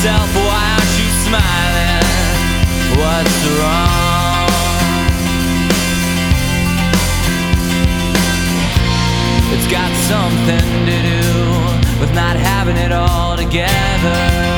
yourself, why aren't you smiling? What's wrong? It's got something to do with not having it all together.